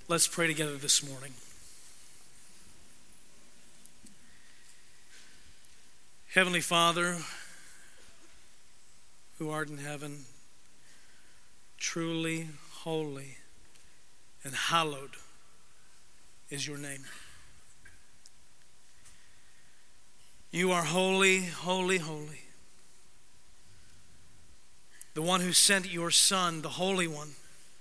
Let's pray together this morning. Heavenly Father, who art in heaven, truly holy and hallowed is your name. You are holy, holy, holy. The one who sent your Son, the Holy One,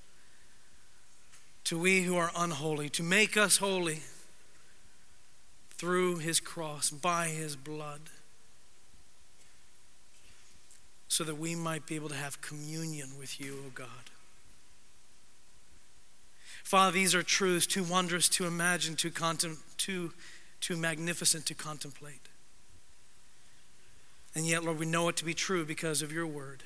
to we who are unholy, to make us holy through his cross, by his blood, so that we might be able to have communion with you, O God. Father, these are truths too wondrous to imagine, too magnificent to contemplate. And yet, Lord, we know it to be true because of your word.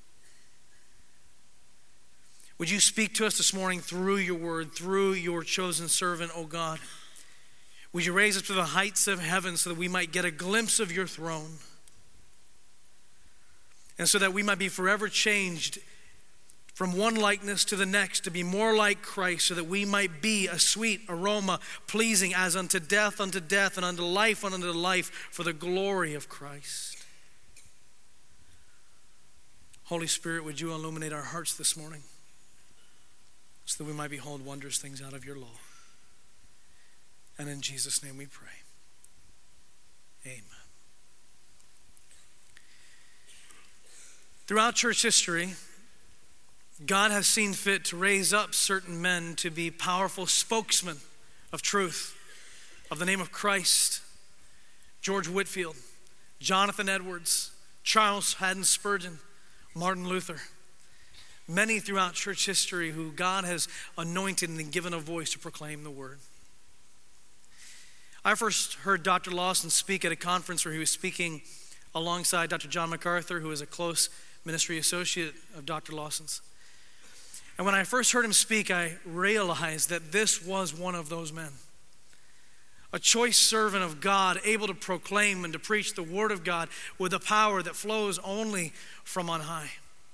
Would you speak to us this morning through your word, through your chosen servant, O God? Would you raise us to the heights of heaven so that we might get a glimpse of your throne? And so that we might be forever changed from one likeness to the next to be more like Christ, so that we might be a sweet aroma, pleasing as unto death, and unto life for the glory of Christ. Holy Spirit, would you illuminate our hearts this morning so that we might behold wondrous things out of your law. And in Jesus' name we pray. Amen. Throughout church history, God has seen fit to raise up certain men to be powerful spokesmen of truth, of the name of Christ. George Whitefield, Jonathan Edwards, Charles Haddon Spurgeon, Martin Luther. Many throughout church history who God has anointed and given a voice to proclaim the word. I first heard Dr. Lawson speak at a conference where he was speaking alongside Dr. John MacArthur, who is a close ministry associate of Dr. Lawson's. And when I first heard him speak, I realized that this was one of those men. A choice servant of God, able to proclaim and to preach the word of God with a power that flows only from on high.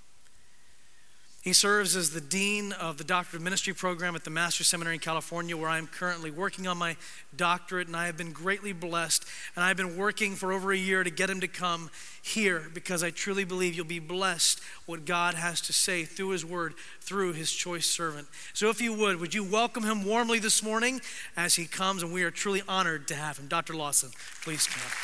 He serves as the dean of the Doctorate of Ministry program at the Master's Seminary in California, where I'm currently working on my doctorate, and I have been greatly blessed. And I've been working for over a year to get him to come here because I truly believe you'll be blessed what God has to say through his word, through his choice servant. So if you would you welcome him warmly this morning as he comes, and we are truly honored to have him. Dr. Lawson, please come up.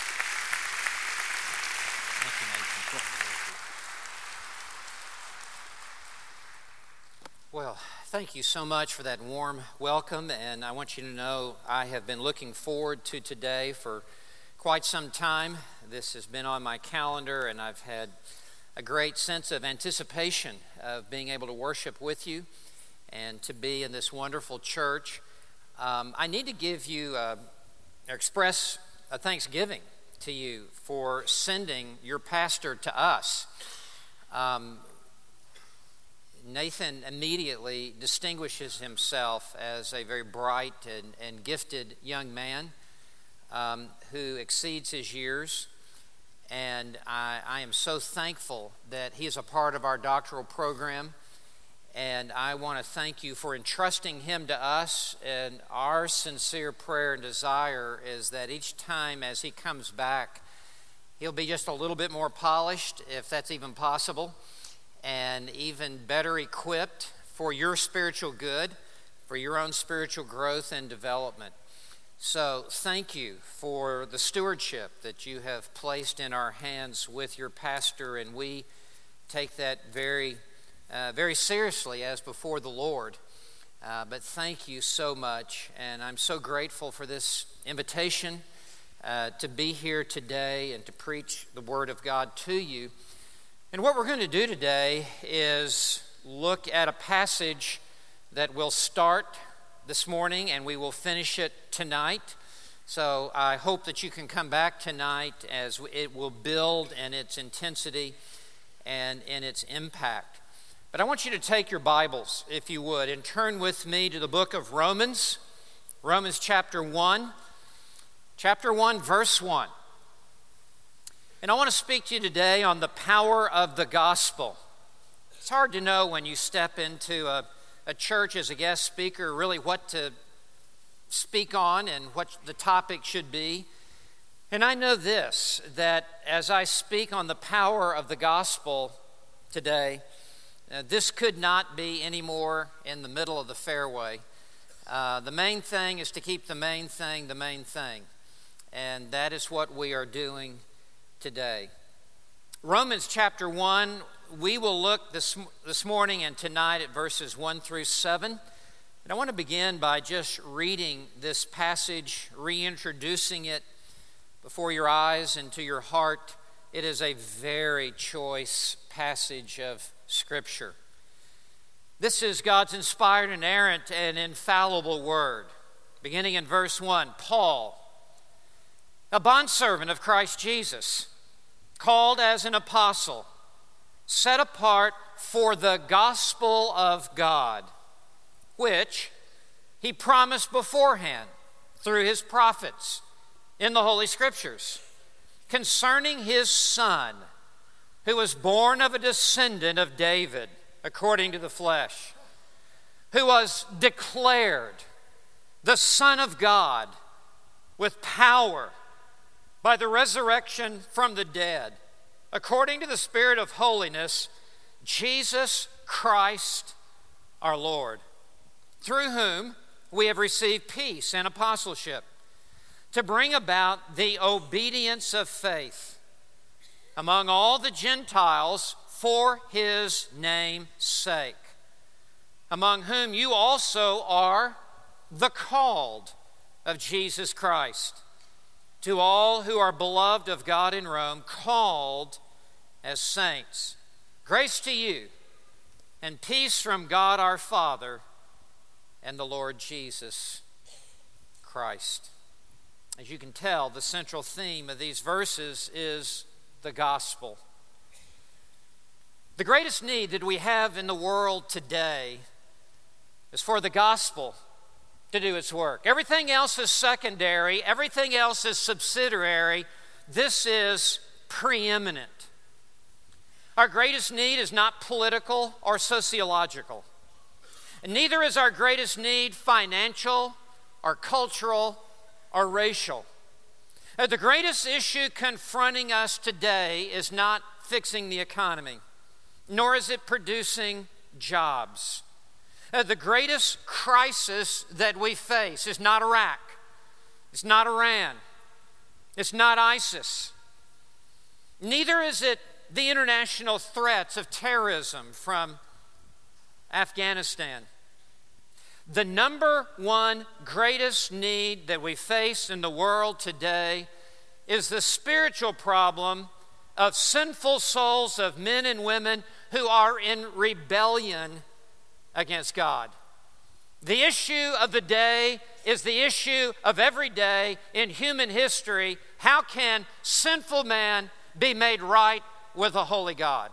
Well, thank you so much for that warm welcome, and I want you to know I have been looking forward to today for quite some time. This has been on my calendar, and I've had a great sense of anticipation of being able to worship with you and to be in this wonderful church. I need to give you, express a thanksgiving to you for sending your pastor to us. Nathan immediately distinguishes himself as a very bright and gifted young man who exceeds his years. And I am so thankful that he is a part of our doctoral program. And I want to thank you for entrusting him to us. And our sincere prayer and desire is that each time as he comes back, he'll be just a little bit more polished, if that's even possible, and even better equipped for your spiritual good, for your own spiritual growth and development. So thank you for the stewardship that you have placed in our hands with your pastor, and we take that very seriously as before the Lord. But thank you so much, and I'm so grateful for this invitation to be here today and to preach the Word of God to you. And what we're going to do today is look at a passage that will start this morning and we will finish it tonight. So I hope that you can come back tonight as it will build in its intensity and in its impact. But I want you to take your Bibles, if you would, and turn with me to the book of Romans, Romans chapter 1, verse 1. And I want to speak to you today on the power of the gospel. It's hard to know when you step into a a church as a guest speaker, really what to speak on and what the topic should be. And I know this, that as I speak on the power of the gospel today, this could not be any more in the middle of the fairway. The main thing is to keep the main thing the main thing. And that is what we are doing today. Romans chapter 1, we will look this morning and tonight at verses 1 through 7. And I want to begin by just reading this passage, reintroducing it before your eyes and to your heart. It is a very choice passage of Scripture. This is God's inspired, inerrant, and infallible word. Beginning in verse 1, Paul, a bondservant of Christ Jesus, called as an apostle, set apart for the gospel of God, which he promised beforehand through his prophets in the Holy Scriptures, concerning his Son, who was born of a descendant of David, according to the flesh, who was declared the Son of God with power by the resurrection from the dead, according to the Spirit of holiness, Jesus Christ our Lord, through whom we have received peace and apostleship, to bring about the obedience of faith among all the Gentiles for his name's sake, among whom you also are the called of Jesus Christ. To all who are beloved of God in Rome, called as saints, grace to you and peace from God our Father and the Lord Jesus Christ. As you can tell, the central theme of these verses is the gospel. The greatest need that we have in the world today is for the gospel to do its work. Everything else is secondary. Everything else is subsidiary. This is preeminent. Our greatest need is not political or sociological. And neither is our greatest need financial or cultural or racial. The greatest issue confronting us today is not fixing the economy, nor is it producing jobs. The greatest crisis that we face is not Iraq. It's not Iran. It's not ISIS. Neither is it the international threats of terrorism from Afghanistan. The number one greatest need that we face in the world today is the spiritual problem of sinful souls of men and women who are in rebellion against God. The issue of the day is the issue of every day in human history. How can sinful man be made right with a holy God?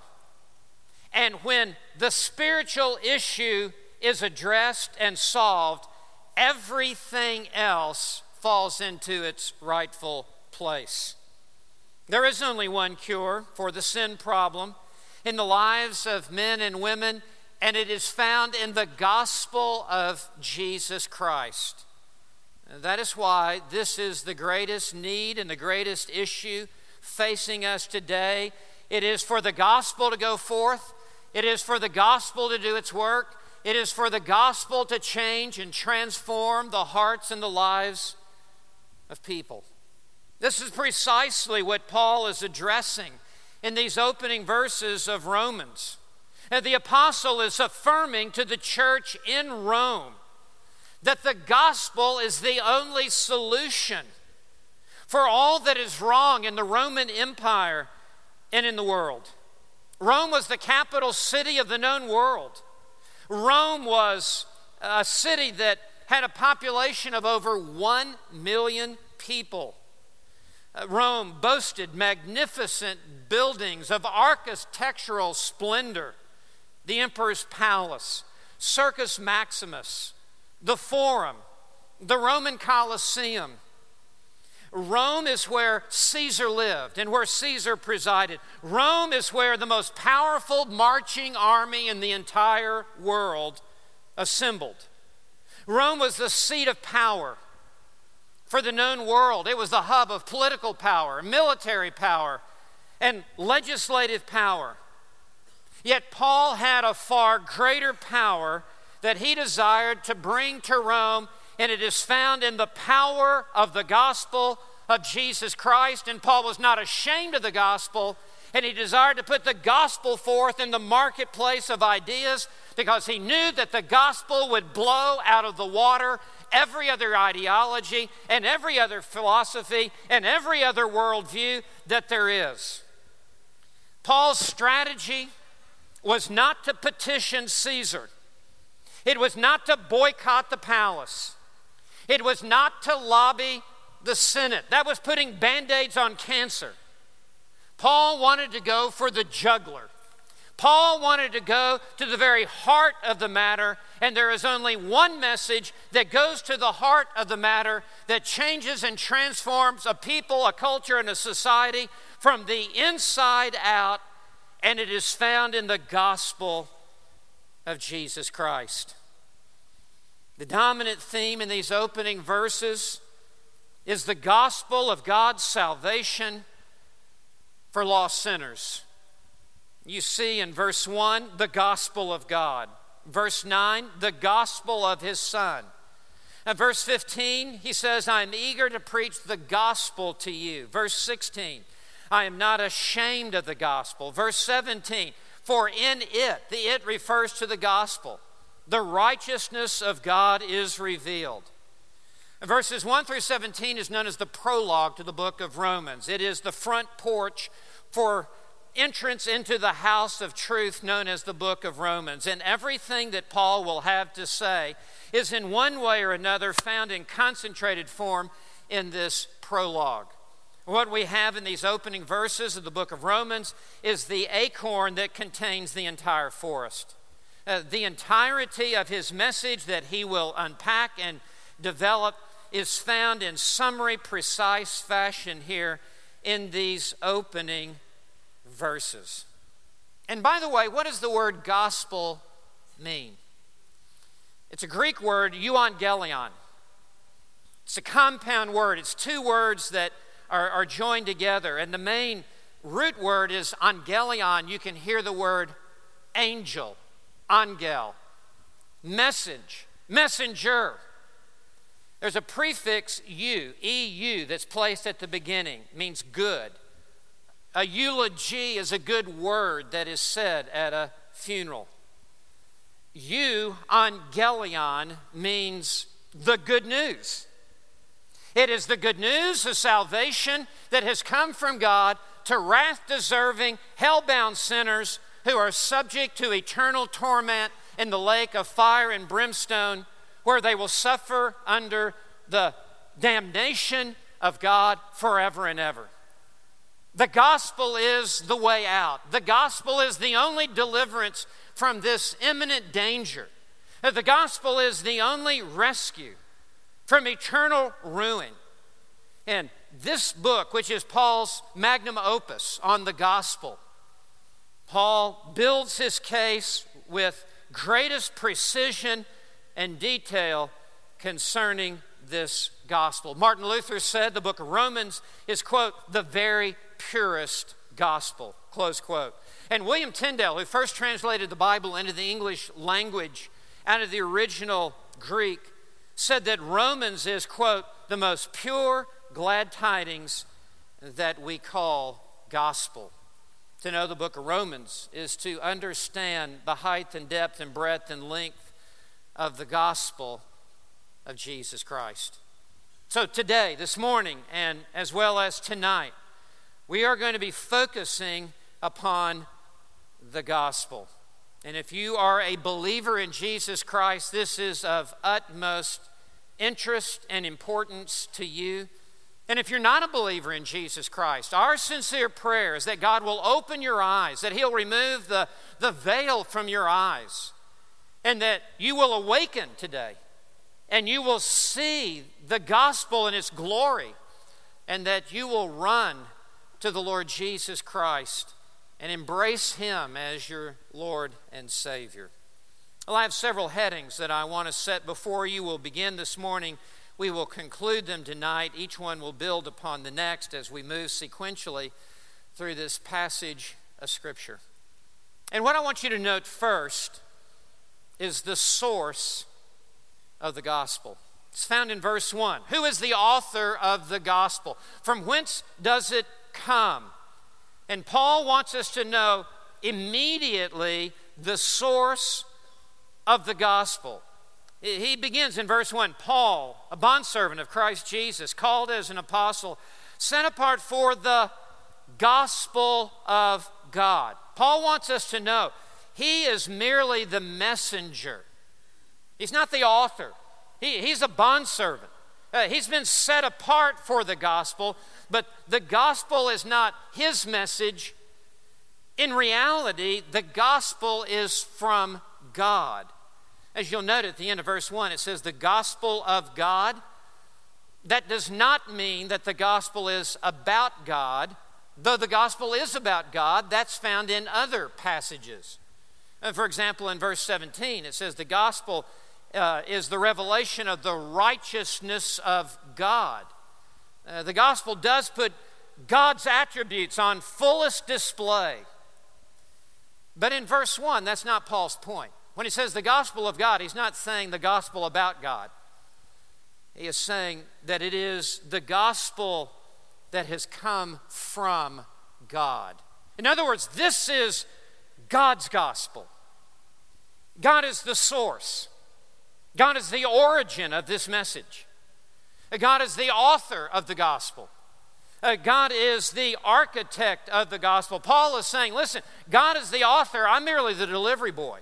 And when the spiritual issue is addressed and solved, everything else falls into its rightful place. There is only one cure for the sin problem in the lives of men and women, and it is found in the gospel of Jesus Christ. That is why this is the greatest need and the greatest issue facing us today. It is for the gospel to go forth. It is for the gospel to do its work. It is for the gospel to change and transform the hearts and the lives of people. This is precisely what Paul is addressing in these opening verses of Romans. And the apostle is affirming to the church in Rome that the gospel is the only solution for all that is wrong in the Roman Empire and in the world. Rome was the capital city of the known world. Rome was a city that had a population of over 1 million people. Rome boasted magnificent buildings of architectural splendor. The Emperor's Palace, Circus Maximus, the Forum, the Roman Colosseum. Rome is where Caesar lived and where Caesar presided. Rome is where the most powerful marching army in the entire world assembled. Rome was the seat of power for the known world. It was the hub of political power, military power, and legislative power. Yet Paul had a far greater power that he desired to bring to Rome, and it is found in the power of the gospel of Jesus Christ. And Paul was not ashamed of the gospel, and he desired to put the gospel forth in the marketplace of ideas because he knew that the gospel would blow out of the water every other ideology and every other philosophy and every other worldview that there is. Paul's strategy was not to petition Caesar. It was not to boycott the palace. It was not to lobby the Senate. That was putting Band-Aids on cancer. Paul wanted to go for the jugular. Paul wanted to go to the very heart of the matter, and there is only one message that goes to the heart of the matter that changes and transforms a people, a culture, and a society from the inside out, and it is found in the gospel of Jesus Christ. The dominant theme in these opening verses is the gospel of God's salvation for lost sinners. You see in verse 1, the gospel of God. Verse 9, the gospel of his Son. And verse 15, he says, I am eager to preach the gospel to you. Verse 16, I am not ashamed of the gospel. Verse 17, for in it, the it refers to the gospel, the righteousness of God is revealed. And verses 1 through 17 is known as the prologue to the book of Romans. It is the front porch for entrance into the house of truth known as the book of Romans. And everything that Paul will have to say is in one way or another found in concentrated form in this prologue. What we have in these opening verses of the book of Romans is the acorn that contains the entire forest. The entirety of his message that he will unpack and develop is found in summary, precise fashion here in these opening verses. And by the way, what does the word gospel mean? It's a Greek word, euangelion. It's a compound word. It's two words that are joined together. And the main root word is angelion. You can hear the word angel, angel, message, messenger. There's a prefix U, EU, that's placed at the beginning. It means good. A eulogy is a good word that is said at a funeral. Euangelion means the good news. It is the good news of salvation that has come from God to wrath-deserving, hell-bound sinners who are subject to eternal torment in the lake of fire and brimstone, where they will suffer under the damnation of God forever and ever. The gospel is the way out. The gospel is the only deliverance from this imminent danger. The gospel is the only rescue from eternal ruin. And this book, which is Paul's magnum opus on the gospel, Paul builds his case with greatest precision and detail concerning this gospel. Martin Luther said the book of Romans is, quote, the very purest gospel, close quote. And William Tyndale, who first translated the Bible into the English language out of the original Greek, said that Romans is, quote, the most pure glad tidings that we call gospel. To know the book of Romans is to understand the height and depth and breadth and length of the gospel of Jesus Christ. So today, this morning, and as well as tonight, we are going to be focusing upon the gospel. And if you are a believer in Jesus Christ, this is of utmost interest and importance to you. And if you're not a believer in Jesus Christ, our sincere prayer is that God will open your eyes, that He'll remove the veil from your eyes, and that you will awaken today, and you will see the gospel in its glory, and that you will run to the Lord Jesus Christ and embrace Him as your Lord and Savior. Well, I have several headings that I want to set before you. We'll begin this morning. We will conclude them tonight. Each one will build upon the next as we move sequentially through this passage of Scripture. And what I want you to note first is the source of the gospel. It's found in verse 1. Who is the author of the gospel? From whence does it come? And Paul wants us to know immediately the source of the gospel. He begins in verse 1, Paul, a bondservant of Christ Jesus, called as an apostle, set apart for the gospel of God. Paul wants us to know he is merely the messenger. He's not the author. He's a bondservant. He's been set apart for the gospel, but the gospel is not his message. In reality, the gospel is from God. As you'll note at the end of verse 1, it says the gospel of God. That does not mean that the gospel is about God, though the gospel is about God. That's found in other passages. For example, in verse 17, it says the gospel is the revelation of the righteousness of God. The gospel does put God's attributes on fullest display. But in verse 1, that's not Paul's point. When he says the gospel of God, he's not saying the gospel about God. He is saying that it is the gospel that has come from God. In other words, this is God's gospel. God is the source. God is the origin of this message. God is the author of the gospel. God is the architect of the gospel. Paul is saying, listen, God is the author. I'm merely the delivery boy.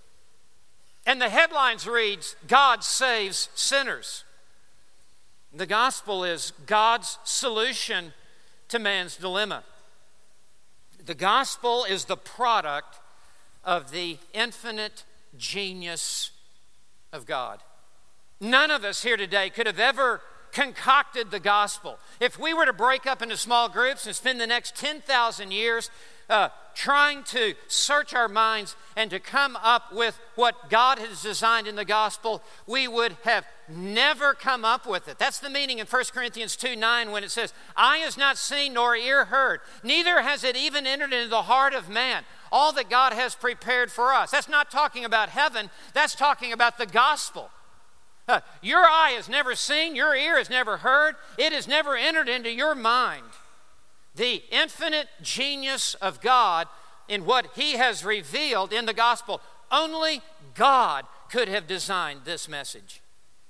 And the headlines reads, God saves sinners. The gospel is God's solution to man's dilemma. The gospel is the product of the infinite genius of God. None of us here today could have ever concocted the gospel. If we were to break up into small groups and spend the next 10,000 years trying to search our minds and to come up with what God has designed in the gospel, we would have never come up with it. That's the meaning in 1 Corinthians 2:9 when it says, eye has not seen nor ear heard, neither has it even entered into the heart of man, all that God has prepared for us. That's not talking about heaven, that's talking about the gospel. Your eye has never seen, your ear has never heard, it has never entered into your mind the infinite genius of God in what He has revealed in the gospel. Only God could have designed this message.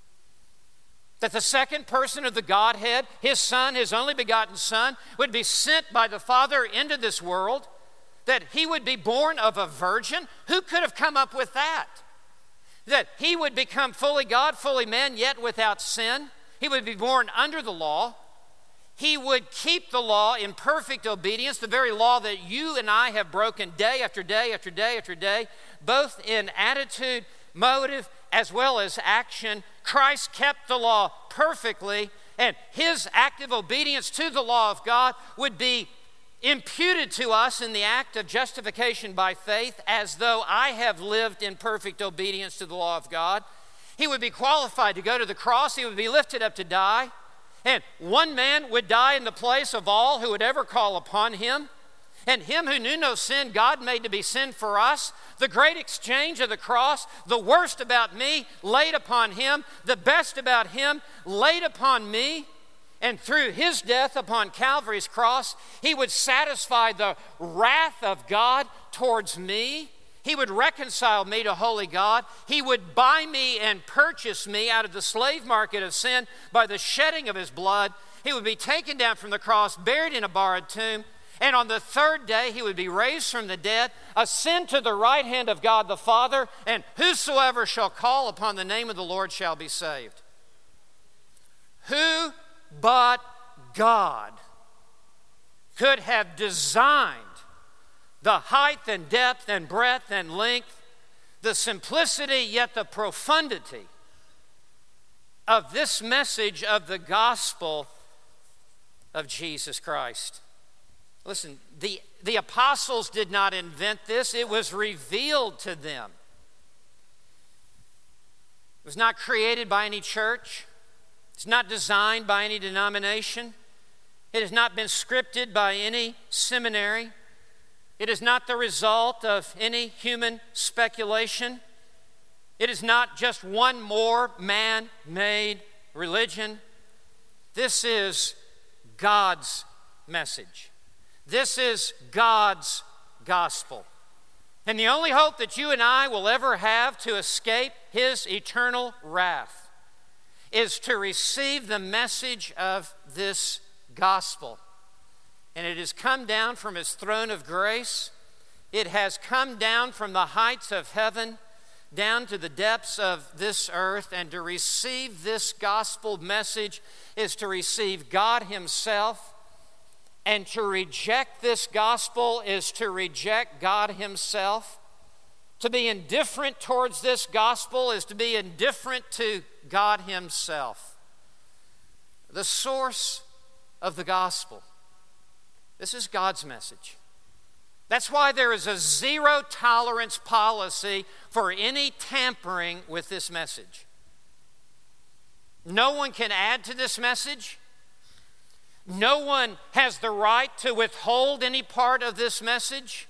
That the second person of the Godhead, His Son, His only begotten Son, would be sent by the Father into this world, that He would be born of a virgin. Who could have come up with that? That He would become fully God, fully man, yet without sin. He would be born under the law. He would keep the law in perfect obedience, the very law that you and I have broken day after day after day after day, both in attitude, motive, as well as action. Christ kept the law perfectly, and His active obedience to the law of God would be imputed to us in the act of justification by faith, as though I have lived in perfect obedience to the law of God. He would be qualified to go to the cross. He would be lifted up to die. And one man would die in the place of all who would ever call upon Him. And Him who knew no sin, God made to be sin for us. The great exchange of the cross, the worst about me laid upon Him, the best about Him laid upon me. And through His death upon Calvary's cross, He would satisfy the wrath of God towards me. He would reconcile me to holy God. He would buy me and purchase me out of the slave market of sin by the shedding of His blood. He would be taken down from the cross, buried in a borrowed tomb, and on the third day He would be raised from the dead, ascend to the right hand of God the Father, and whosoever shall call upon the name of the Lord shall be saved. Who but God could have designed the height and depth and breadth and length, the simplicity yet the profundity of this message of the gospel of Jesus Christ? Listen, the apostles did not invent this. It was revealed to them. was not created by any church. It's not designed by any denomination. It has not been scripted by any seminary. It is not the result of any human speculation. It is not just one more man-made religion. This is God's message. This is God's gospel. And the only hope that you and I will ever have to escape His eternal wrath is to receive the message of this gospel. And it has come down from His throne of grace. It has come down from the heights of heaven down to the depths of this earth. And to receive this gospel message is to receive God Himself. And to reject this gospel is to reject God Himself. To be indifferent towards this gospel is to be indifferent to God Himself. The source of the gospel. This is God's message. That's why there is a zero tolerance policy for any tampering with this message. No one can add to this message. No one has the right to withhold any part of this message.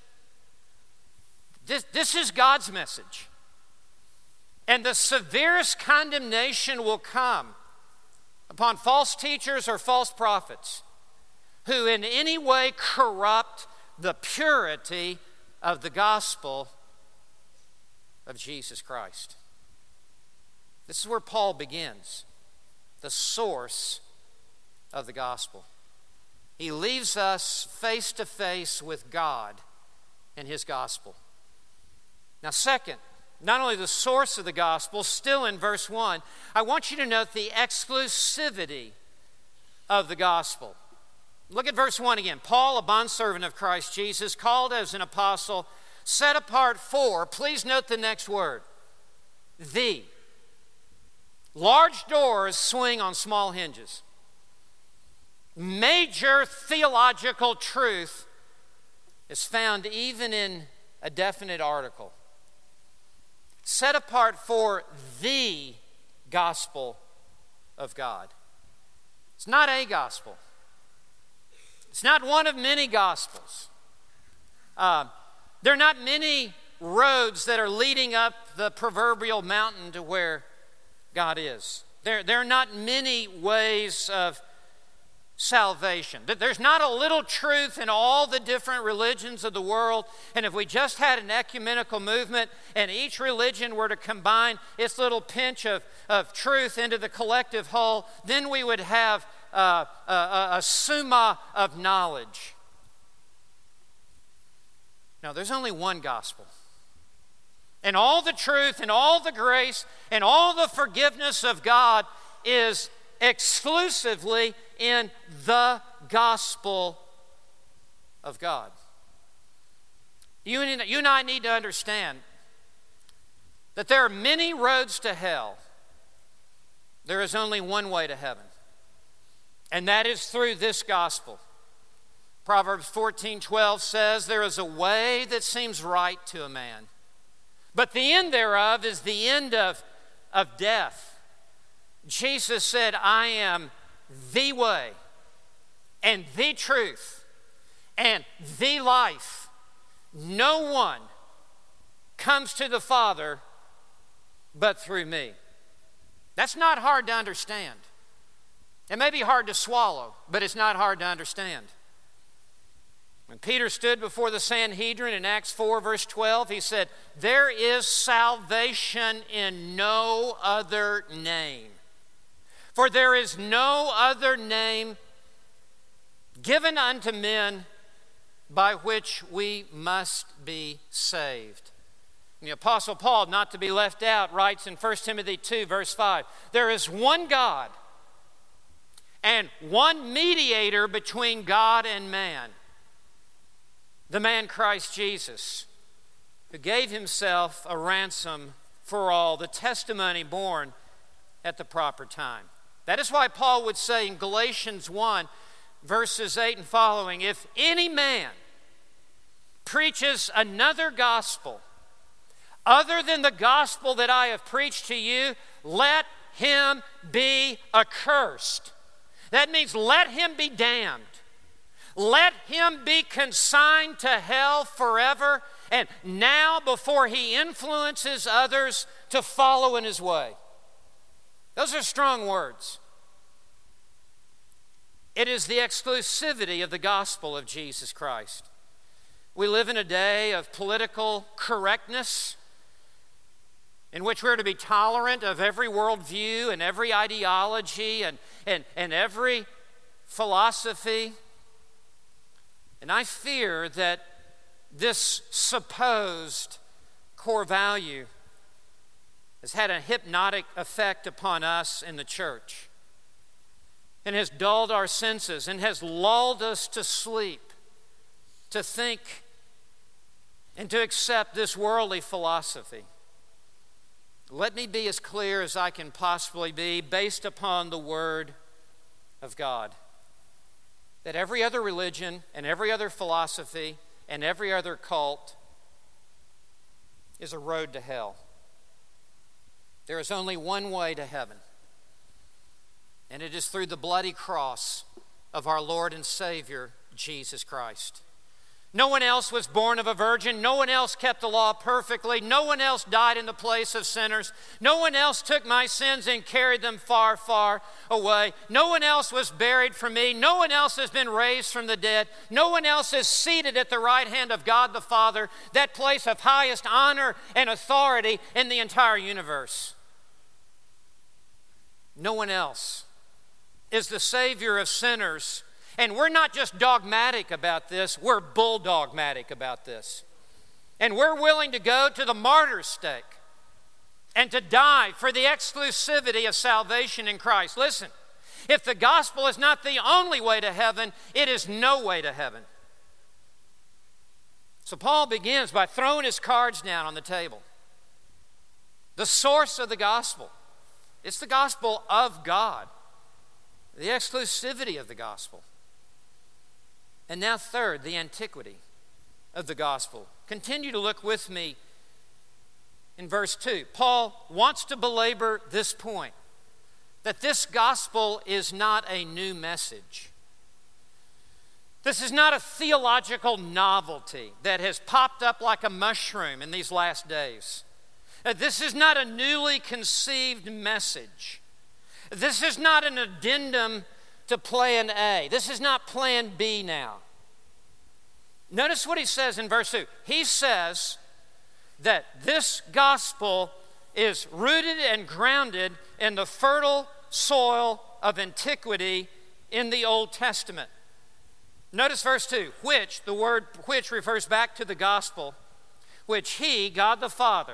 This is God's message. And the severest condemnation will come upon false teachers or false prophets who in any way corrupt the purity of the gospel of Jesus Christ. This is where Paul begins, the source of the gospel. He leaves us face to face with God and His gospel. Now, second, not only the source of the gospel, still in verse 1, I want you to note the exclusivity of the gospel. Look at verse 1 again. Paul, a bondservant of Christ Jesus, called as an apostle, set apart for, please note the next word, the. Large doors swing on small hinges. Major theological truth is found even in a definite article. Set apart for the gospel of God. It's not a gospel. It's not one of many gospels. There are not many roads that are leading up the proverbial mountain to where God is. There are not many ways of salvation. There's not a little truth in all the different religions of the world. And if we just had an ecumenical movement and each religion were to combine its little pinch of truth into the collective whole, then we would have a summa of knowledge. No, there's only one gospel. And all the truth and all the grace and all the forgiveness of God is exclusively in the gospel of God. You and I need to understand that there are many roads to hell. There is only one way to heaven, and that is through this gospel. Proverbs 14:12 says, there is a way that seems right to a man, but the end thereof is the end of death. Jesus said, I am the way and the truth and the life. No one comes to the Father but through me. That's not hard to understand. It may be hard to swallow, but it's not hard to understand. When Peter stood before the Sanhedrin in Acts 4, verse 12, he said, there is salvation in no other name. For there is no other name given unto men by which we must be saved. And the Apostle Paul, not to be left out, writes in 1 Timothy 2, verse 5, there is one God and one mediator between God and man, the man Christ Jesus, who gave himself a ransom for all, the testimony born at the proper time. That is why Paul would say in Galatians 1, verses 8 and following, if any man preaches another gospel other than the gospel that I have preached to you, let him be accursed. That means let him be damned. Let him be consigned to hell forever, and now before he influences others to follow in his way. Those are strong words. It is the exclusivity of the gospel of Jesus Christ. We live in a day of political correctness in which we're to be tolerant of every worldview and every ideology and every philosophy. And I fear that this supposed core value has had a hypnotic effect upon us in the church and has dulled our senses and has lulled us to sleep, to think and to accept this worldly philosophy. Let me be as clear as I can possibly be based upon the Word of God. That every other religion and every other philosophy and every other cult is a road to hell. There is only one way to heaven, and it is through the bloody cross of our Lord and Savior, Jesus Christ. No one else was born of a virgin. No one else kept the law perfectly. No one else died in the place of sinners. No one else took my sins and carried them far, far away. No one else was buried for me. No one else has been raised from the dead. No one else is seated at the right hand of God the Father, that place of highest honor and authority in the entire universe. No one else is the Savior of sinners. And we're not just dogmatic about this, we're bulldogmatic about this. And we're willing to go to the martyr's stake and to die for the exclusivity of salvation in Christ. Listen, if the gospel is not the only way to heaven, it is no way to heaven. So Paul begins by throwing his cards down on the table. The source of the gospel. It's the gospel of God. The exclusivity of the gospel. And now third, the antiquity of the gospel. Continue to look with me in verse 2. Paul wants to belabor this point, that this gospel is not a new message. This is not a theological novelty that has popped up like a mushroom in these last days. This is not a newly conceived message. This is not an addendum to plan A. This is not plan B now. Notice what he says in verse 2. He says that this gospel is rooted and grounded in the fertile soil of antiquity in the Old Testament. Notice verse 2, which, the word which refers back to the gospel, which he, God the Father,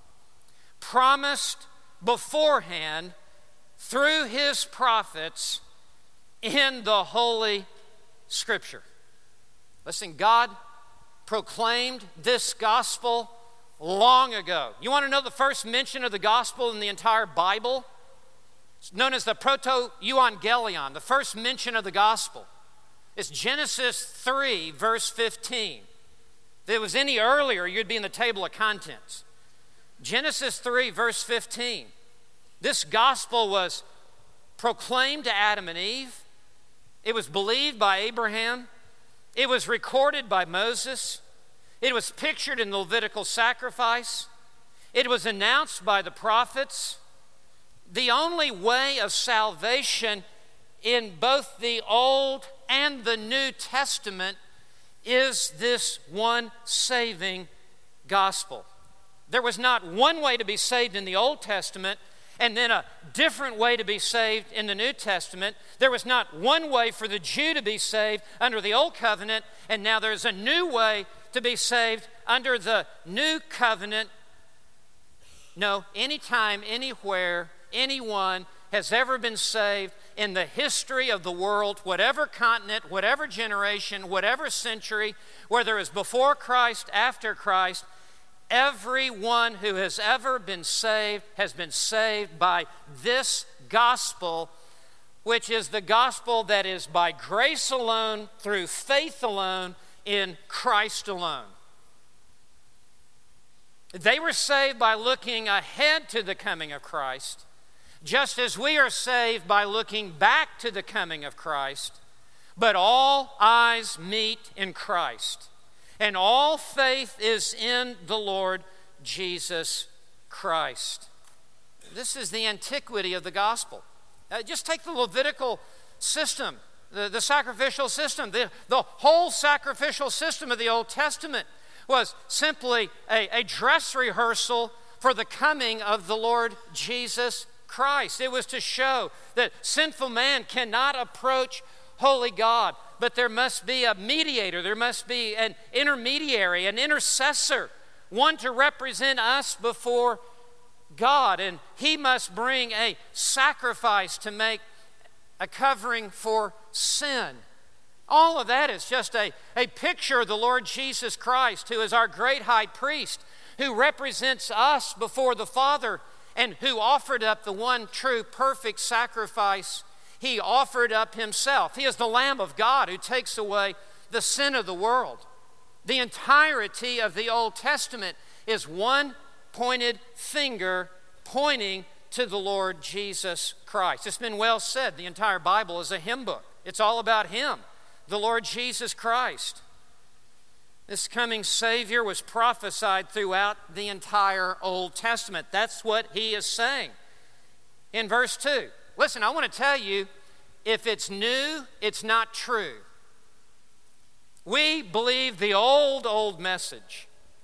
promised beforehand through his prophets in the Holy Scripture. Listen, God proclaimed this gospel long ago. You want to know the first mention of the gospel in the entire Bible? It's known as the proto-euangelion, the first mention of the gospel. It's Genesis 3, verse 15. If it was any earlier, you'd be in the table of contents. Genesis 3, verse 15. This gospel was proclaimed to Adam and Eve. It was believed by Abraham. It was recorded by Moses. It was pictured in the Levitical sacrifice. It was announced by the prophets. The only way of salvation in both the Old and the New Testament is this one saving gospel. There was not one way to be saved in the Old Testament and then a different way to be saved in the New Testament. There was not one way for the Jew to be saved under the Old Covenant, and now there's a new way to be saved under the New Covenant. No, anytime, anywhere, anyone has ever been saved in the history of the world, whatever continent, whatever generation, whatever century, whether it's before Christ, after Christ, everyone who has ever been saved has been saved by this gospel, which is the gospel that is by grace alone, through faith alone, in Christ alone. They were saved by looking ahead to the coming of Christ, just as we are saved by looking back to the coming of Christ. But all eyes meet in Christ, and all faith is in the Lord Jesus Christ. This is the antiquity of the gospel. Just take the Levitical system, the sacrificial system. The whole sacrificial system of the Old Testament was simply a dress rehearsal for the coming of the Lord Jesus Christ. It was to show that sinful man cannot approach holy God, but there must be a mediator, there must be an intermediary, an intercessor, one to represent us before God, and he must bring a sacrifice to make a covering for sin. All of that is just a picture of the Lord Jesus Christ, who is our great high priest, who represents us before the Father, and who offered up the one true perfect sacrifice. He offered up himself. He is the Lamb of God who takes away the sin of the world. The entirety of the Old Testament is one pointed finger pointing to the Lord Jesus Christ. It's been well said, the entire Bible is a hymn book. It's all about him, the Lord Jesus Christ. This coming Savior was prophesied throughout the entire Old Testament. That's what he is saying in verse 2. Listen, I want to tell you, if it's new, it's not true. We believe the old message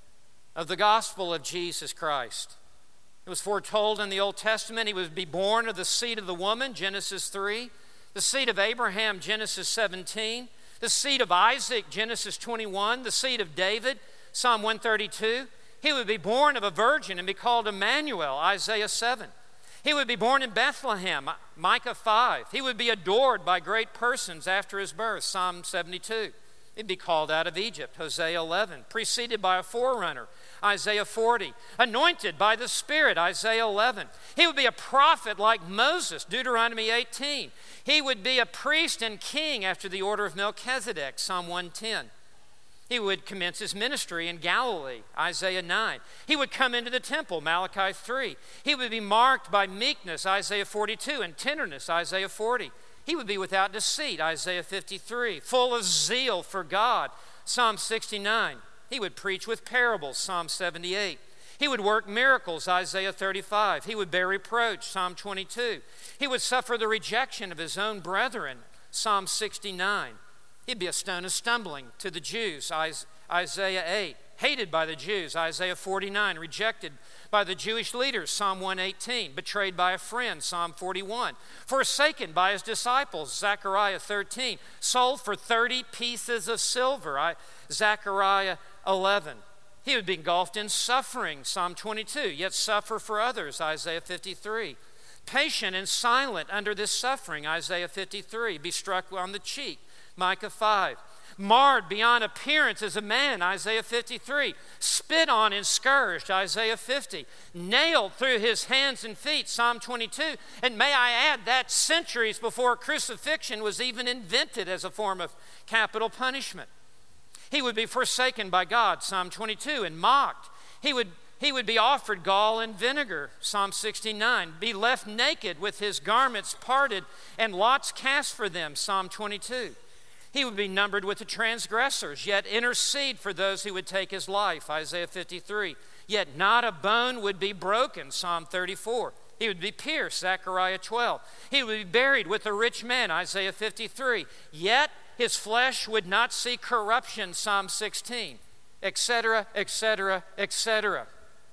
of the gospel of Jesus Christ. It was foretold in the Old Testament he would be born of the seed of the woman, Genesis 3, the seed of Abraham, Genesis 17, the seed of Isaac, Genesis 21, the seed of David, Psalm 132. He would be born of a virgin and be called Emmanuel, Isaiah 7. He would be born in Bethlehem, Micah 5. He would be adored by great persons after his birth, Psalm 72. He'd be called out of Egypt, Hosea 11. Preceded by a forerunner, Isaiah 40. Anointed by the Spirit, Isaiah 11. He would be a prophet like Moses, Deuteronomy 18. He would be a priest and king after the order of Melchizedek, Psalm 110. He would commence his ministry in Galilee, Isaiah 9. He would come into the temple, Malachi 3. He would be marked by meekness, Isaiah 42, and tenderness, Isaiah 40. He would be without deceit, Isaiah 53. Full of zeal for God, Psalm 69. He would preach with parables, Psalm 78. He would work miracles, Isaiah 35. He would bear reproach, Psalm 22. He would suffer the rejection of his own brethren, Psalm 69. He'd be a stone of stumbling to the Jews, Isaiah 8. Hated by the Jews, Isaiah 49. Rejected by the Jewish leaders, Psalm 118. Betrayed by a friend, Psalm 41. Forsaken by his disciples, Zechariah 13. Sold for 30 pieces of silver, Zechariah 11. He would be engulfed in suffering, Psalm 22. Yet suffer for others, Isaiah 53. Patient and silent under this suffering, Isaiah 53. Be struck on the cheek, Micah 5. Marred beyond appearance as a man, Isaiah 53. Spit on and scourged, Isaiah 50. Nailed through his hands and feet, Psalm 22. And may I add that centuries before crucifixion was even invented as a form of capital punishment. He would be forsaken by God, Psalm 22, and mocked. He would be offered gall and vinegar, Psalm 69. Be left naked with his garments parted and lots cast for them, Psalm 22. He would be numbered with the transgressors, yet intercede for those who would take his life, Isaiah 53. Yet not a bone would be broken, Psalm 34. He would be pierced, Zechariah 12. He would be buried with a rich man, Isaiah 53. Yet his flesh would not see corruption, Psalm 16, etc., etc., etc.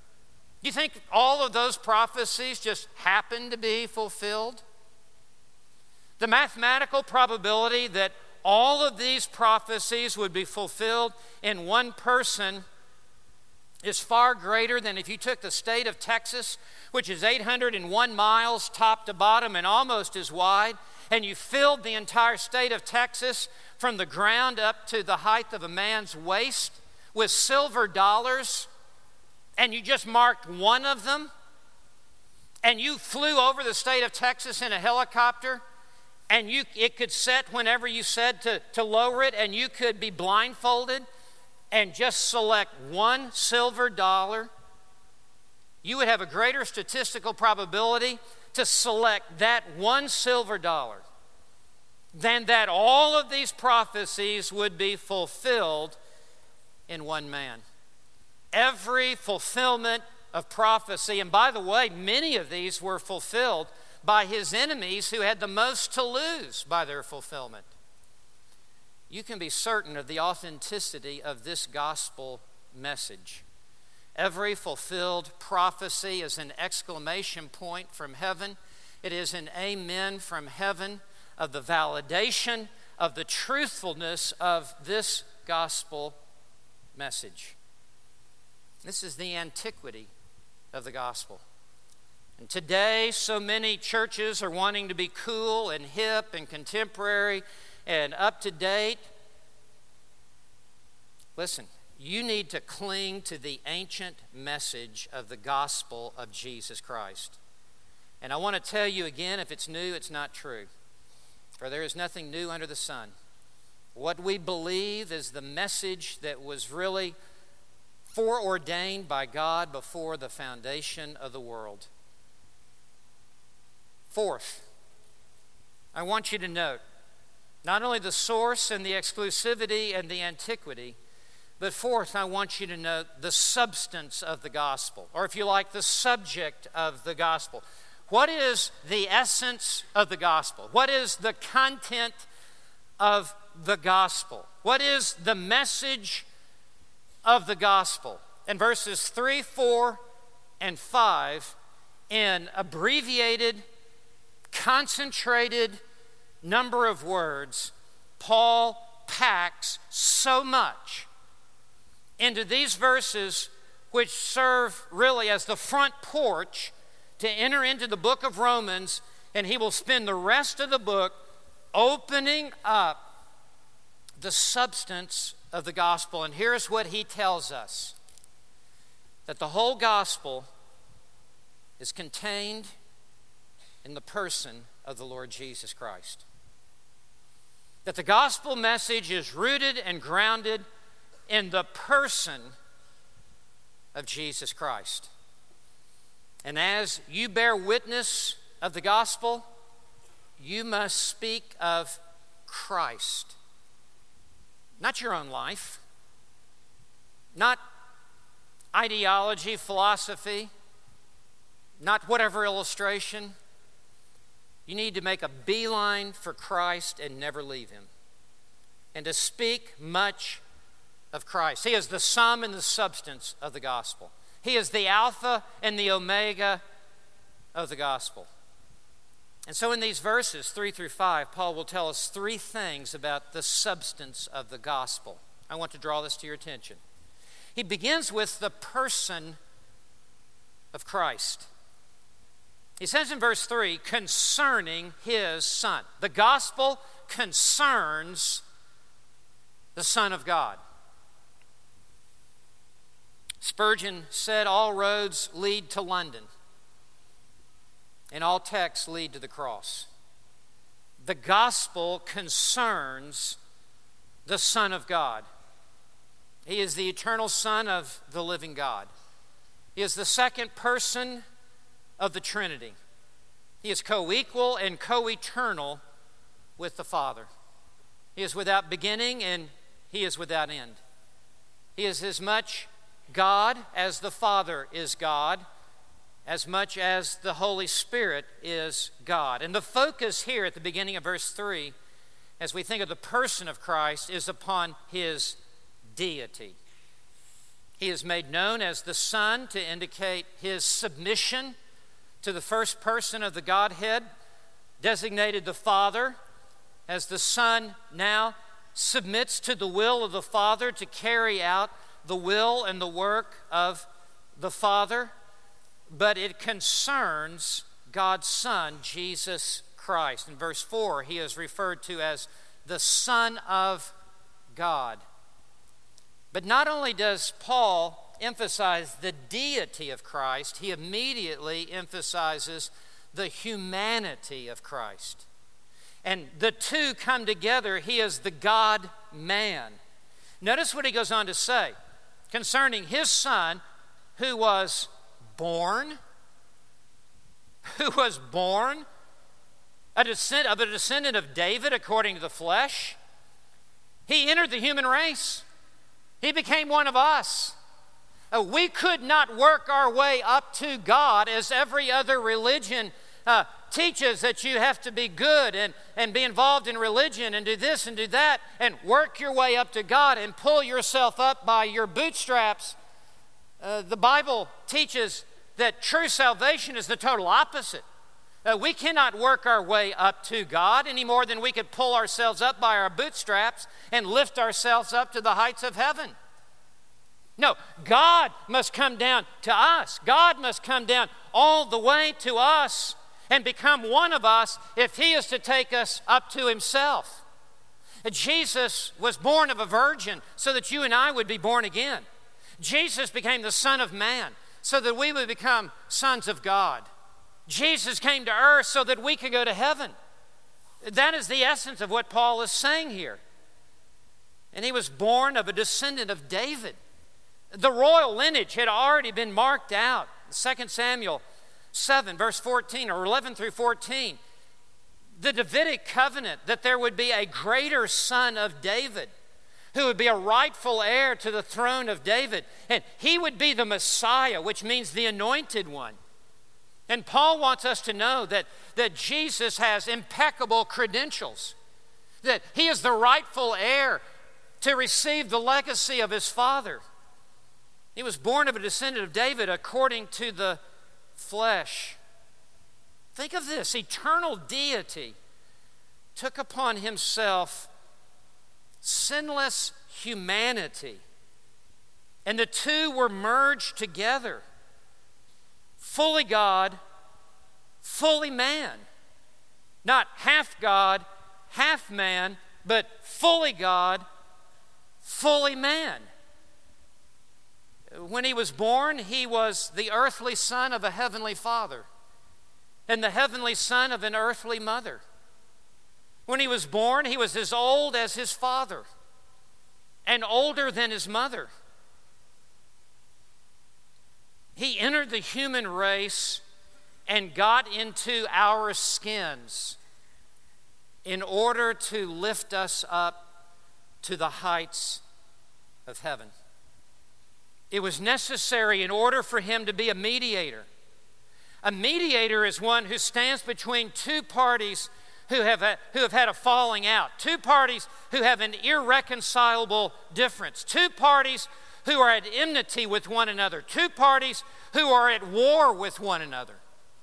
Do you think all of those prophecies just happened to be fulfilled? The mathematical probability that all of these prophecies would be fulfilled in one person is far greater than if you took the state of Texas, which is 801 miles top to bottom and almost as wide, and you filled the entire state of Texas from the ground up to the height of a man's waist with silver dollars, and you just marked one of them, and you flew over the state of Texas in a helicopter, and it could set whenever you said to lower it, and you could be blindfolded and just select one silver dollar you would have a greater statistical probability to select that one silver dollar than that all of these prophecies would be fulfilled in one man. Every fulfillment of prophecy, and by the way, many of these were fulfilled by his enemies who had the most to lose by their fulfillment. You can be certain of the authenticity of this gospel message. Every fulfilled prophecy is an exclamation point from heaven. It is an amen from heaven of the validation of the truthfulness of this gospel message. This is the antiquity of the gospel. And today, so many churches are wanting to be cool and hip and contemporary and up to date. Listen, you need to cling to the ancient message of the gospel of Jesus Christ. And I want to tell you again, if it's new, it's not true. For there is nothing new under the sun. What we believe is the message that was really foreordained by God before the foundation of the world. Fourth, I want you to note not only the source and the exclusivity and the antiquity, but fourth, I want you to note the substance of the gospel, or if you like, the subject of the gospel. What is the essence of the gospel? What is the content of the gospel? What is the message of the gospel? In verses 3, 4, and 5, in abbreviated, concentrated number of words, Paul packs so much into these verses, which serve really as the front porch to enter into the book of Romans, and he will spend the rest of the book opening up the substance of the gospel. And here's what he tells us: that the whole gospel is contained in the person of the Lord Jesus Christ. That the gospel message is rooted and grounded in the person of Jesus Christ. And as you bear witness of the gospel, you must speak of Christ. Not your own life, not ideology, philosophy, not whatever illustration. You need to make a beeline for Christ and never leave him, and to speak much of Christ. He is the sum and the substance of the gospel. He is the Alpha and the Omega of the gospel. And so in these verses, 3 through 5, Paul will tell us three things about the substance of the gospel. I want to draw this to your attention. He begins with the person of Christ. He says in verse 3, concerning his Son. The gospel concerns the Son of God. Spurgeon said, all roads lead to London, and all texts lead to the cross. The gospel concerns the Son of God. He is the eternal Son of the living God. He is the second person of the Trinity. He is co-equal and co-eternal with the Father. He is without beginning and he is without end. He is as much God as the Father is God, as much as the Holy Spirit is God. And the focus here at the beginning of verse 3, as we think of the person of Christ, is upon his deity. He is made known as the Son to indicate his submission to the first person of the Godhead, designated the Father, as the Son now submits to the will of the Father to carry out the will and the work of the Father. But it concerns God's Son, Jesus Christ. In verse 4, he is referred to as the Son of God. But not only does Paul emphasize the deity of Christ, he immediately emphasizes the humanity of Christ. And the two come together. He is the God-man. Notice what he goes on to say concerning his Son, who was born? Who was born? A descendant of David according to the flesh. He entered the human race. He became one of us. We could not work our way up to God as every other religion teaches that you have to be good and be involved in religion and do this and do that and work your way up to God and pull yourself up by your bootstraps. The Bible teaches that true salvation is the total opposite. We cannot work our way up to God any more than we could pull ourselves up by our bootstraps and lift ourselves up to the heights of heaven. No, God must come down to us. God must come down all the way to us and become one of us if He is to take us up to Himself. Jesus was born of a virgin so that you and I would be born again. Jesus became the Son of Man so that we would become sons of God. Jesus came to earth so that we could go to heaven. That is the essence of what Paul is saying here. And He was born of a descendant of David. The royal lineage had already been marked out. 2 Samuel 7, verse 14, or 11 through 14. The Davidic covenant that there would be a greater son of David who would be a rightful heir to the throne of David. And he would be the Messiah, which means the anointed one. And Paul wants us to know that Jesus has impeccable credentials, that He is the rightful heir to receive the legacy of His Father. He was born of a descendant of David according to the flesh. Think of this. Eternal deity took upon Himself sinless humanity, and the two were merged together. Fully God, fully man. Not half God, half man, but fully God, fully man. When He was born, He was the earthly son of a heavenly father and the heavenly son of an earthly mother. When He was born, He was as old as His father and older than His mother. He entered the human race and got into our skins in order to lift us up to the heights of heaven. It was necessary in order for Him to be a mediator. A mediator is one who stands between two parties who have had a falling out, two parties who have an irreconcilable difference, two parties who are at enmity with one another, two parties who are at war with one another.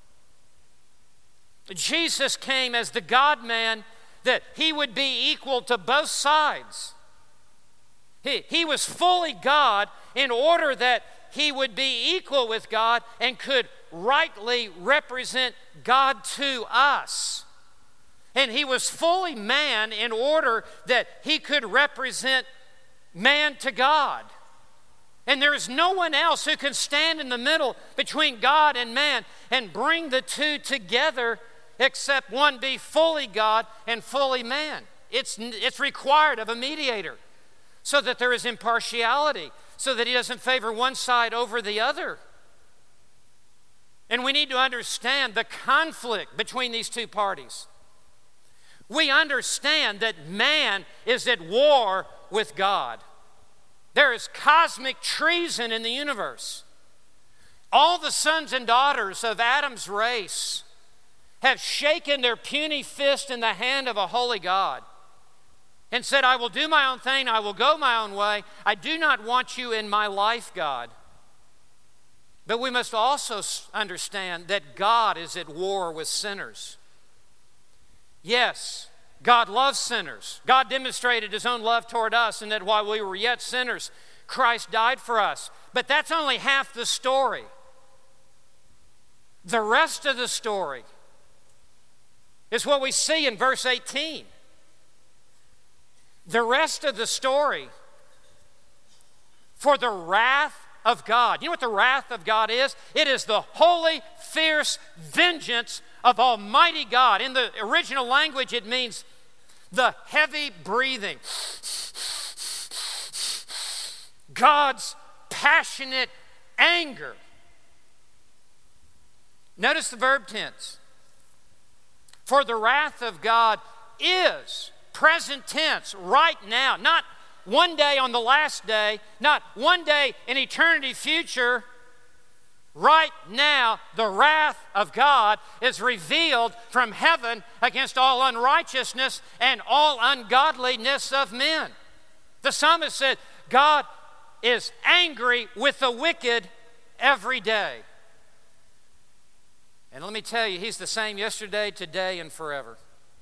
Jesus came as the God-man that He would be equal to both sides. He was fully God in order that He would be equal with God and could rightly represent God to us. And He was fully man in order that He could represent man to God. And there is no one else who can stand in the middle between God and man and bring the two together except one be fully God and fully man. It's required of a mediator so that there is impartiality, so that He doesn't favor one side over the other. And we need to understand the conflict between these two parties. We understand that man is at war with God. There is cosmic treason in the universe. All the sons and daughters of Adam's race have shaken their puny fist in the hand of a holy God and said, I will do my own thing, I will go my own way. I do not want you in my life, God. But we must also understand that God is at war with sinners. Yes, God loves sinners. God demonstrated His own love toward us, and that while we were yet sinners, Christ died for us. But that's only half the story. The rest of the story is what we see in verse 18. The rest of the story, for the wrath of God. You know what the wrath of God is? It is the holy, fierce vengeance of Almighty God. In the original language, it means the heavy breathing. God's passionate anger Notice the verb tense. For the wrath of God is, present tense, right now. Not one day on the last day, not one day in eternity future. Right now, the wrath of God is revealed from heaven against all unrighteousness and all ungodliness of men. The psalmist said, God is angry with the wicked every day. And let me tell you, He's the same yesterday, today, and forever.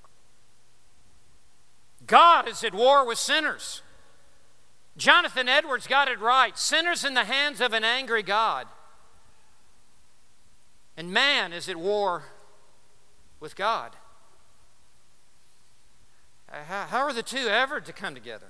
God is at war with sinners. Jonathan Edwards got it right. Sinners in the hands of an angry God. And man is at war with God. How are the two ever to come together?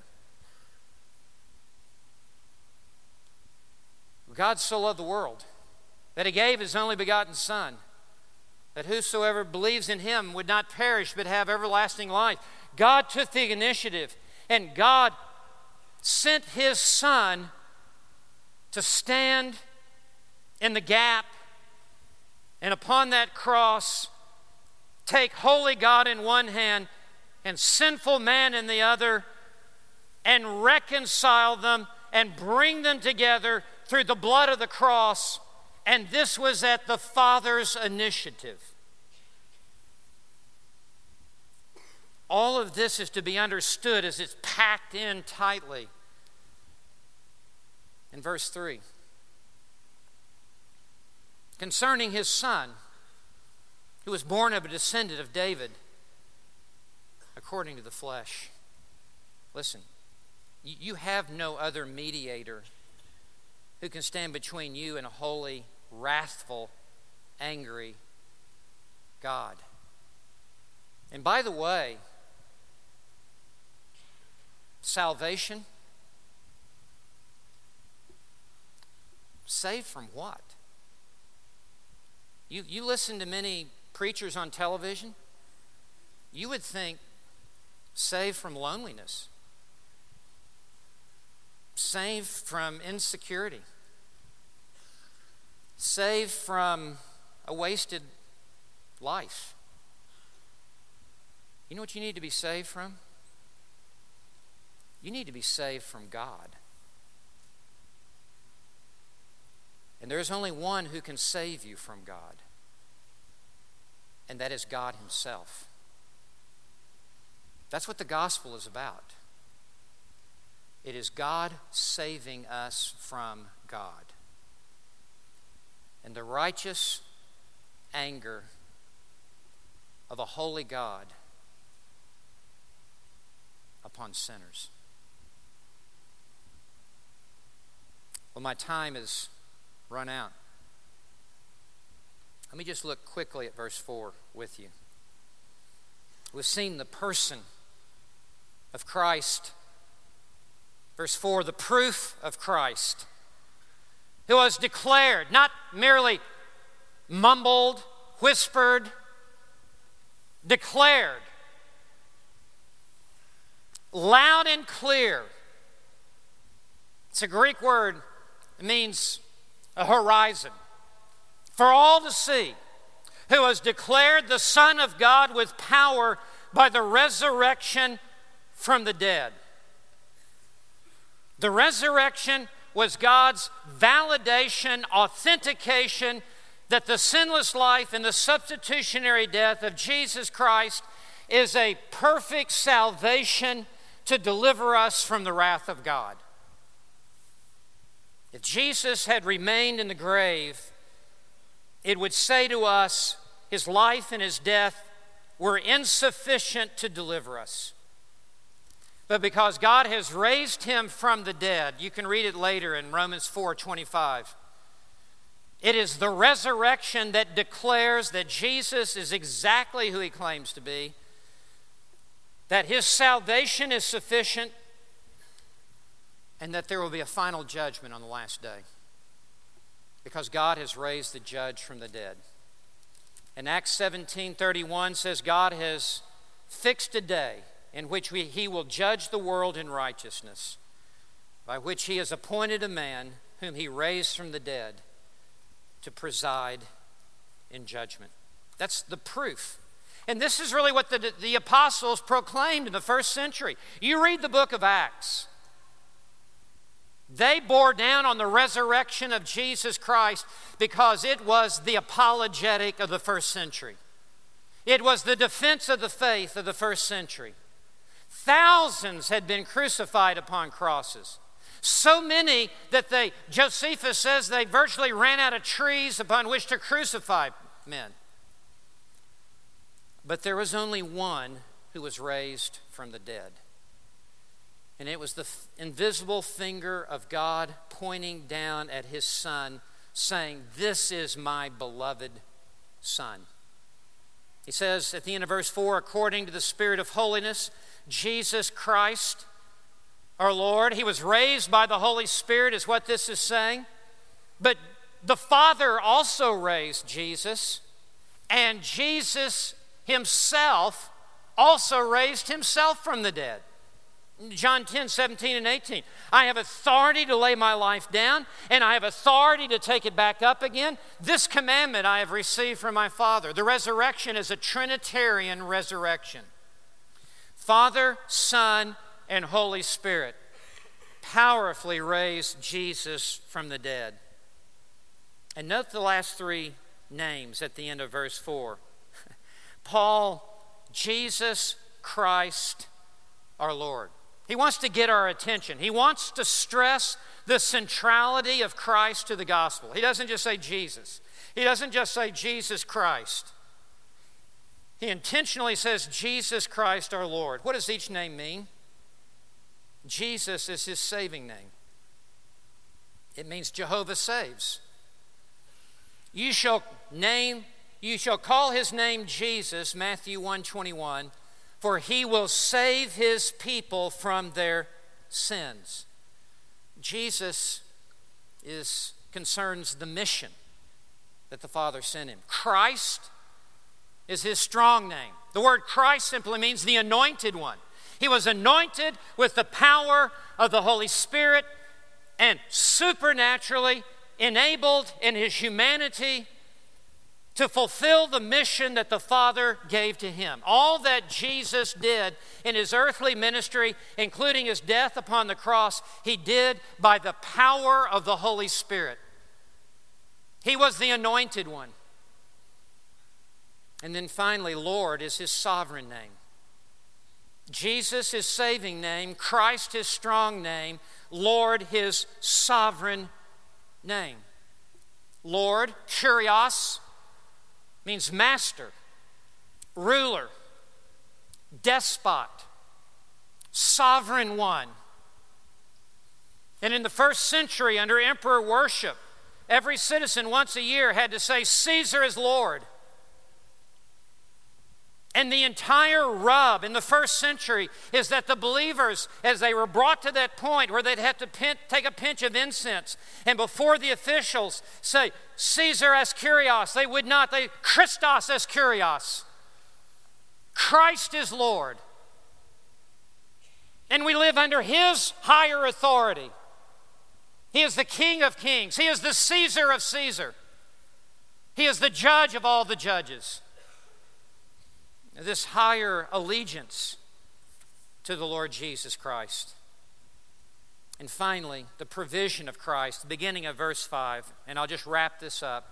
God so loved the world that He gave His only begotten Son, that whosoever believes in Him would not perish but have everlasting life. God took the initiative, and God sent His Son to stand in the gap and upon that cross take holy God in one hand and sinful man in the other and reconcile them and bring them together through the blood of the cross. And this was at the Father's initiative. All of this is to be understood as it's packed in tightly. In verse 3, concerning His Son, who was born of a descendant of David, according to the flesh. Listen, you have no other mediator who can stand between you and a holy, wrathful, angry God. And by the way, salvation, saved from what? You listen to many preachers on television, you would think saved from loneliness, saved from insecurity, saved from a wasted life. You know what you need to be saved from? You need to be saved from God. And there is only one who can save you from God, and that is God Himself. That's what the gospel is about. It is God saving us from God. And the righteous anger of a holy God upon sinners. Well, my time is run out. Let me just look quickly at verse 4 with you. We've seen the person of Christ. Verse 4, the proof of Christ, who was declared, not merely mumbled, whispered, declared, loud and clear. It's a Greek word. It means a horizon. For all to see, who was declared the Son of God with power by the resurrection from the dead. The resurrection was God's validation, authentication that the sinless life and the substitutionary death of Jesus Christ is a perfect salvation to deliver us from the wrath of God. If Jesus had remained in the grave, it would say to us, His life and His death were insufficient to deliver us. But because God has raised Him from the dead, you can read it later in Romans 4:25. It is the resurrection that declares that Jesus is exactly who He claims to be, that His salvation is sufficient, and that there will be a final judgment on the last day. Because God has raised the judge from the dead. And Acts 17:31 says God has fixed a day in which He will judge the world in righteousness, by which He has appointed a man whom He raised from the dead to preside in judgment. That's the proof. And this is really what the apostles proclaimed in the first century. You read the book of Acts. They bore down on the resurrection of Jesus Christ because it was the apologetic of the first century. It was the defense of the faith of the first century. Thousands had been crucified upon crosses. So many that Josephus says they virtually ran out of trees upon which to crucify men. But there was only one who was raised from the dead. And it was the invisible finger of God pointing down at his Son, saying, "This is my beloved Son." He says at the end of verse 4, according to the Spirit of holiness, Jesus Christ, our Lord, he was raised by the Holy Spirit, is what this is saying. But the Father also raised Jesus, and Jesus himself also raised himself from the dead. John 10, 17 and 18. I have authority to lay my life down, and I have authority to take it back up again. This commandment I have received from my Father. The resurrection is a Trinitarian resurrection. Father, Son, and Holy Spirit powerfully raised Jesus from the dead. And note the last three names at the end of verse 4. Paul, Jesus Christ, our Lord. He wants to get our attention. He wants to stress the centrality of Christ to the gospel. He doesn't just say Jesus. He doesn't just say Jesus Christ. He intentionally says Jesus Christ our Lord. What does each name mean? Jesus is his saving name. It means Jehovah saves. You shall call his name Jesus, Matthew 1:21. For he will save his people from their sins. Jesus concerns the mission that the Father sent him. Christ is his strong name. The word Christ simply means the anointed one. He was anointed with the power of the Holy Spirit and supernaturally enabled in his humanity to fulfill the mission that the Father gave to him. All that Jesus did in his earthly ministry, including his death upon the cross, he did by the power of the Holy Spirit. He was the anointed one. And then finally, Lord is his sovereign name. Jesus his saving name, Christ his strong name, Lord his sovereign name. Lord, Kyrios, means master, ruler, despot, sovereign one. And in the first century, under emperor worship, every citizen once a year had to say, Caesar is Lord. And the entire rub in the first century is that the believers, as they were brought to that point where they'd have to take a pinch of incense, and before the officials say, Caesar as Kyrios, they would not. Christos as Kyrios. Christ is Lord. And we live under his higher authority. He is the King of kings. He is the Caesar of Caesar. He is the judge of all the judges. This higher allegiance to the Lord Jesus Christ. And finally, the provision of Christ, the beginning of verse 5, and I'll just wrap this up.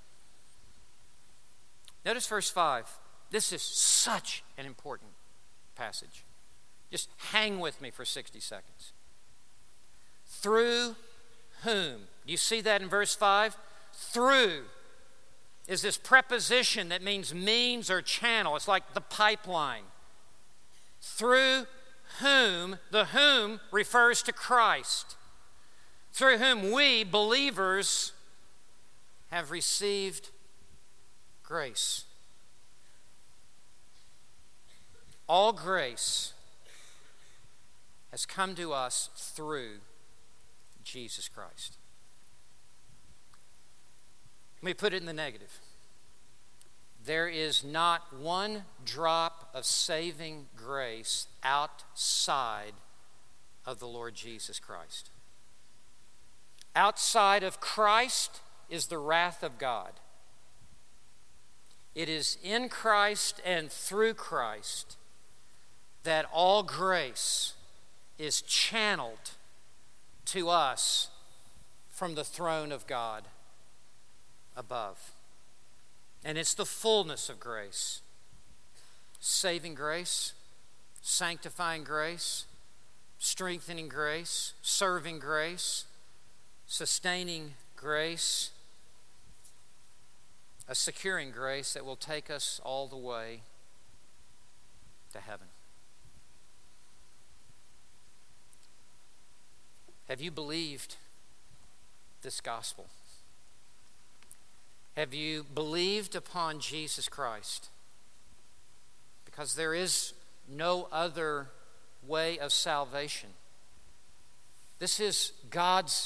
Notice verse 5. This is such an important passage. Just hang with me for 60 seconds. Through whom? Do you see that in verse 5? Through is this preposition that means means or channel. It's like the pipeline. Through whom, the whom refers to Christ, through whom we, believers, have received grace. All grace has come to us through Jesus Christ. Let me put it in the negative. There is not one drop of saving grace outside of the Lord Jesus Christ. Outside of Christ is the wrath of God. It is in Christ and through Christ that all grace is channeled to us from the throne of God above. And it's the fullness of grace. Saving grace, sanctifying grace, strengthening grace, serving grace, sustaining grace, a securing grace that will take us all the way to heaven. Have you believed this gospel? Have you believed upon Jesus Christ? Because there is no other way of salvation. This is God's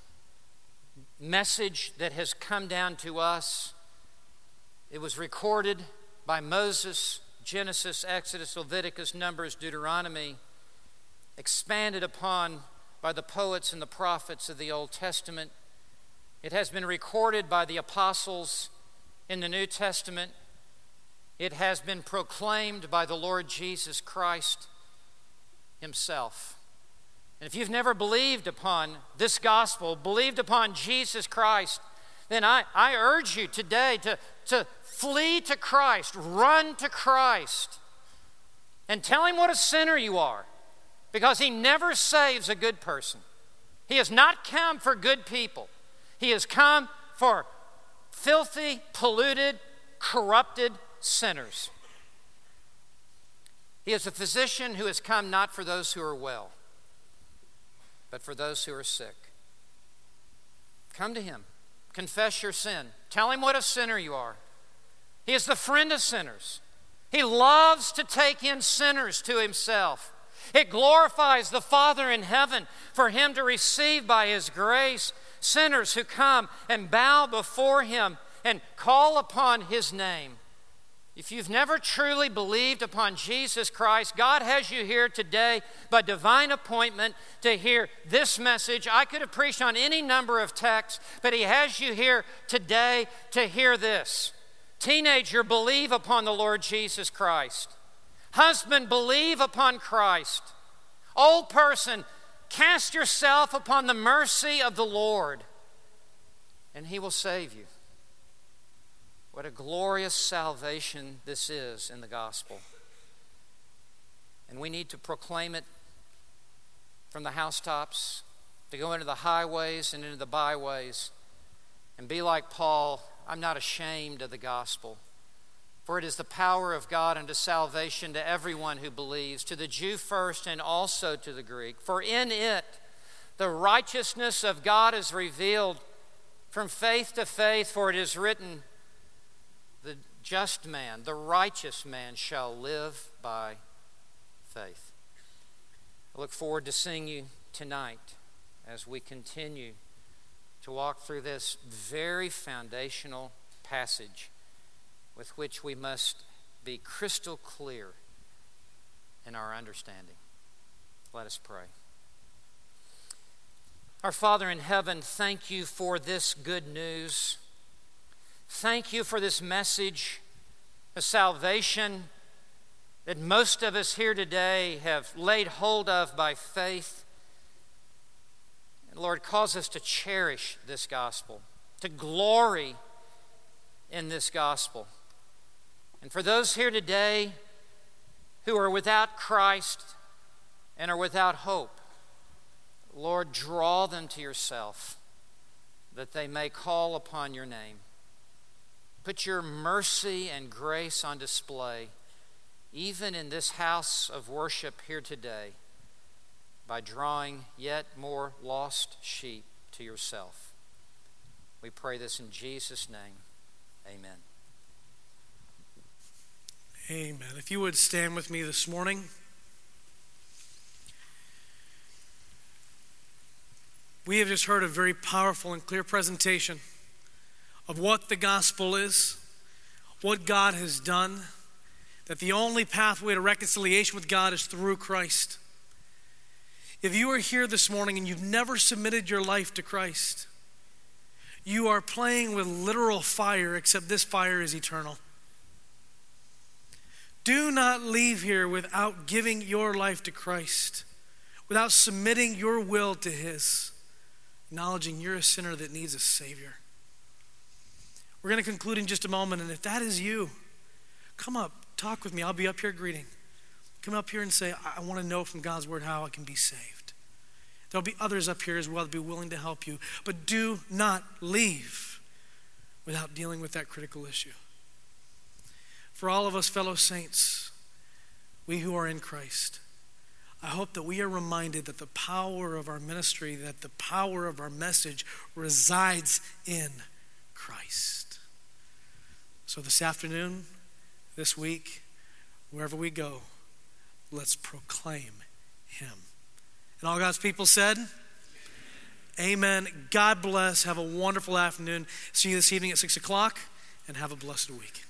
message that has come down to us. It was recorded by Moses, Genesis, Exodus, Leviticus, Numbers, Deuteronomy, expanded upon by the poets and the prophets of the Old Testament. It has been recorded by the apostles in the New Testament. It has been proclaimed by the Lord Jesus Christ himself. And if you've never believed upon this gospel, believed upon Jesus Christ, then I urge you today to flee to Christ, run to Christ, and tell him what a sinner you are, because he never saves a good person. He has not come for good people. He has come for filthy, polluted, corrupted sinners. He is a physician who has come not for those who are well, but for those who are sick. Come to him. Confess your sin. Tell him what a sinner you are. He is the friend of sinners. He loves to take in sinners to himself. It glorifies the Father in heaven for him to receive by his grace sinners who come and bow before him and call upon his name. If you've never truly believed upon Jesus Christ, God has you here today by divine appointment to hear this message. I could have preached on any number of texts, but he has you here today to hear this. Teenager, believe upon the Lord Jesus Christ. Husband, believe upon Christ. Old person, cast yourself upon the mercy of the Lord, and he will save you. What a glorious salvation this is in the gospel. And we need to proclaim it from the housetops, to go into the highways and into the byways, and be like Paul, I'm not ashamed of the gospel. For it is the power of God unto salvation to everyone who believes, to the Jew first and also to the Greek. For in it the righteousness of God is revealed from faith to faith, for it is written, the just man, the righteous man shall live by faith. I look forward to seeing you tonight as we continue to walk through this very foundational passage with which we must be crystal clear in our understanding. Let us pray. Our Father in heaven, thank you for this good news. Thank you for this message of salvation that most of us here today have laid hold of by faith. And Lord, cause us to cherish this gospel, to glory in this gospel. And for those here today who are without Christ and are without hope, Lord, draw them to yourself that they may call upon your name. Put your mercy and grace on display, even in this house of worship here today, by drawing yet more lost sheep to yourself. We pray this in Jesus' name. Amen. Amen. If you would stand with me this morning. We have just heard a very powerful and clear presentation of what the gospel is, what God has done, that the only pathway to reconciliation with God is through Christ. If you are here this morning and you've never submitted your life to Christ, you are playing with literal fire, except this fire is eternal. Do not leave here without giving your life to Christ, without submitting your will to his, acknowledging you're a sinner that needs a Savior. We're going to conclude in just a moment, and if that is you, come up, talk with me. I'll be up here greeting. Come up here and say, I want to know from God's word how I can be saved. There'll be others up here as well that will be willing to help you. But do not leave without dealing with that critical issue. For all of us fellow saints, we who are in Christ, I hope that we are reminded that the power of our ministry, that the power of our message resides in Christ. So this afternoon, this week, wherever we go, let's proclaim him. And all God's people said, amen. God bless. Have a wonderful afternoon. See you this evening at 6 o'clock, and have a blessed week.